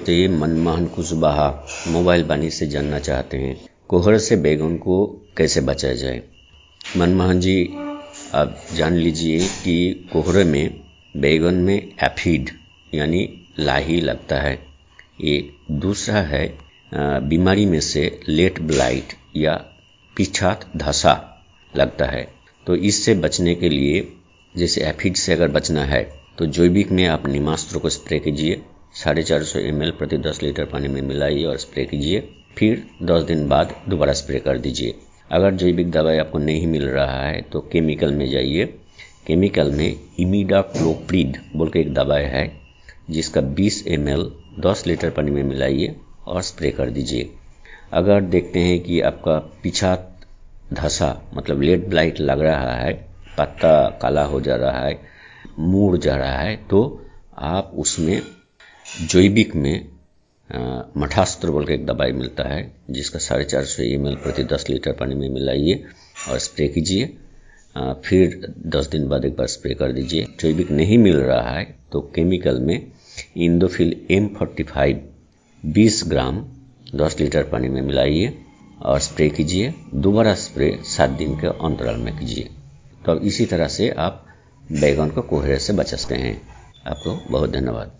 होते ही मनमोहन कुशवाहा मोबाइल वाणी से जानना चाहते हैं कोहरे से बैगन को कैसे बचाया जाए। मनमोहन जी, आप जान लीजिए कि कोहरे में बैगन में एफिड यानी लाही लगता है। ये दूसरा है बीमारी में से लेट ब्लाइट या पीछात धसा लगता है। तो इससे बचने के लिए, जैसे एफिड से अगर बचना है तो जैविक में आप नीमास्त्र को स्प्रे कीजिए। 450 ml प्रति 10 लीटर पानी में मिलाइए और स्प्रे कीजिए। फिर 10 दिन बाद दोबारा स्प्रे कर दीजिए। अगर जैविक दवाई आपको नहीं मिल रहा है तो केमिकल में जाइए। केमिकल में इमिडाक्लोप्रिड बोल के एक दवाई है, जिसका 20 ml 10 लीटर पानी में मिलाइए और स्प्रे कर दीजिए। अगर देखते हैं कि आपका पीछा धसा मतलब लेट ब्लाइट लग रहा है, पत्ता काला हो जा रहा है, मुड़ जा रहा है, तो आप उसमें जैविक में मठास्त्र बोल के एक दवाई मिलता है, जिसका 450 ml प्रति 10 लीटर पानी में मिलाइए और स्प्रे कीजिए। फिर 10 दिन बाद एक बार स्प्रे कर दीजिए। जैविक नहीं मिल रहा है तो केमिकल में इंडोफिल M45 20 ग्राम 10 लीटर पानी में मिलाइए और स्प्रे कीजिए। दोबारा स्प्रे 7 दिन के अंतराल में कीजिए। तो इसी तरह से आप बैगन को कोहरे से बचा सकते हैं। आपको बहुत धन्यवाद।